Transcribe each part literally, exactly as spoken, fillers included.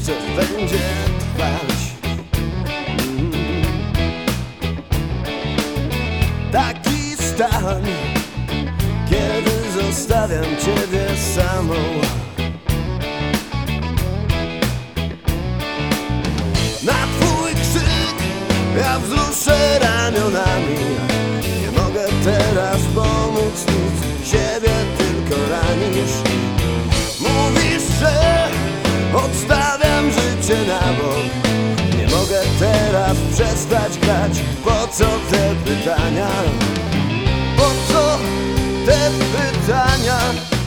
jeszcze będzie trwać. mm. Taki stan, kiedy zostawiam ciebie samą. Na twój krzyk ja wzruszę ramionami. Nie mogę teraz pomóc nic, siebie tylko ranisz. Mówisz, że odstawiam życie na bok. Nie mogę teraz przestać grać. Po co te pytania? Po co te pytania?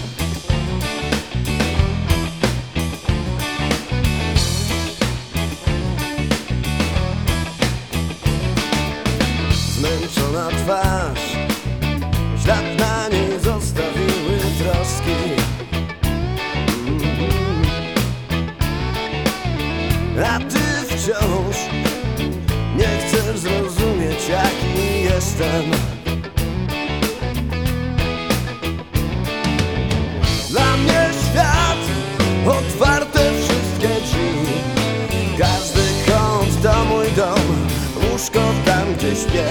Zmęczona twarz, ślad na niej zostawiły troski. mm. A ty wciąż nie chcesz zrozumieć, jaki jestem. Dla mnie świat, otwarte wszystkie drzwi. Każdy kąt to mój dom, łóżko tam, gdzie śpię.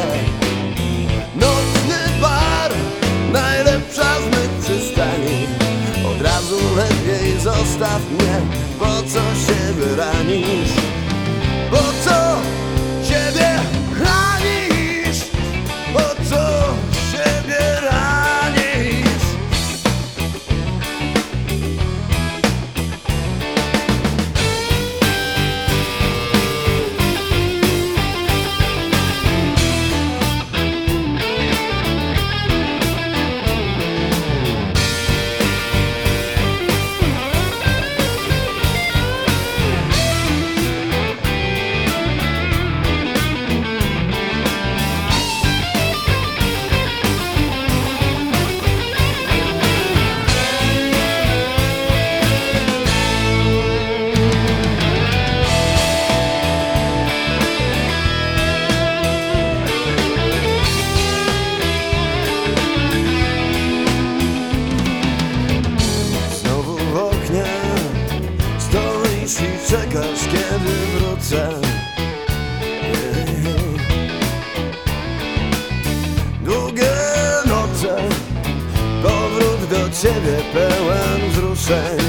Nocny bar, najlepsza z mych przystani. Od razu lepiej zostaw mnie. Po co siebie ranisz? Po co siebie ranisz? Po co siebie ranisz? Stoisz i czekasz, kiedy wrócę. Długie noce, powrót do ciebie pełen wzruszeń.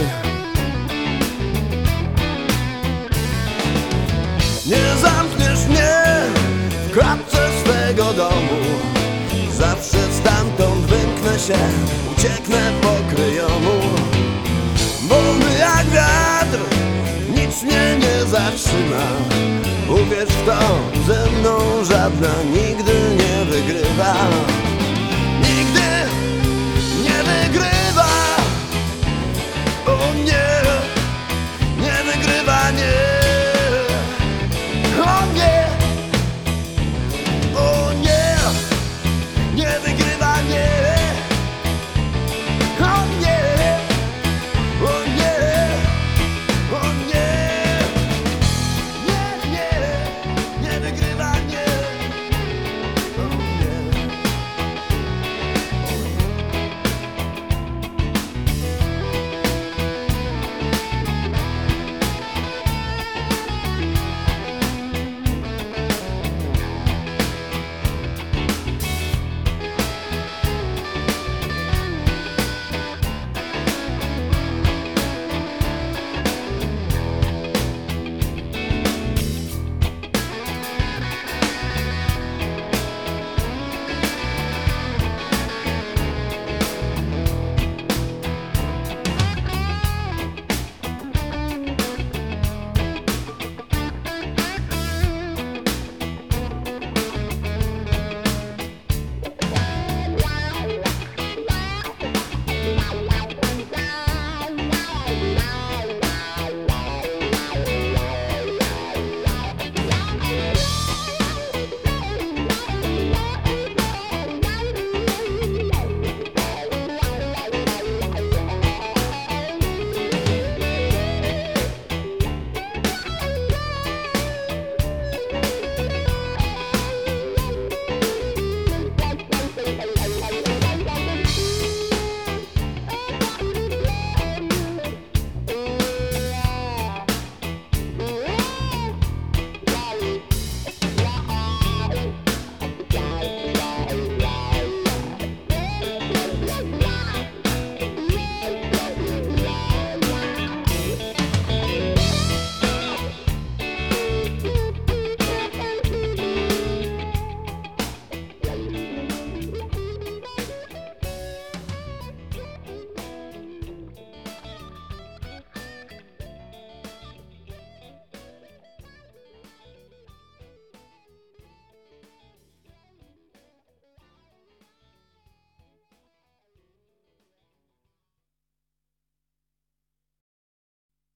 Nie zamkniesz mnie w klatce swego domu. Zawsze stamtąd wymknę się, ucieknę po kryjomu. Wolny jak wiatr, nic mnie nie zatrzyma. Uwierz w to, ze mną żadna nigdy